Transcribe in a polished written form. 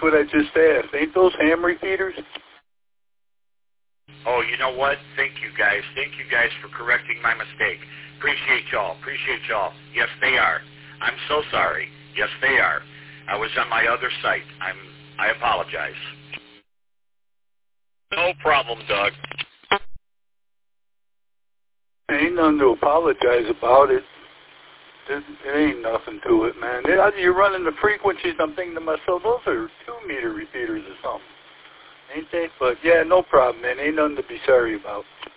what I just asked. Ain't those ham repeaters? Oh, you know what? Thank you guys. Thank you guys for correcting my mistake. Appreciate y'all. Appreciate y'all. Yes, they are. I'm so sorry. Yes, they are. I was on my other site. I apologize. No problem, Doug. Ain't nothing to apologize about. It ain't nothing to it, man. You're running the frequencies. I'm thinking to myself, those are 2-meter repeaters or something, ain't they? But yeah, no problem, man. Ain't nothing to be sorry about.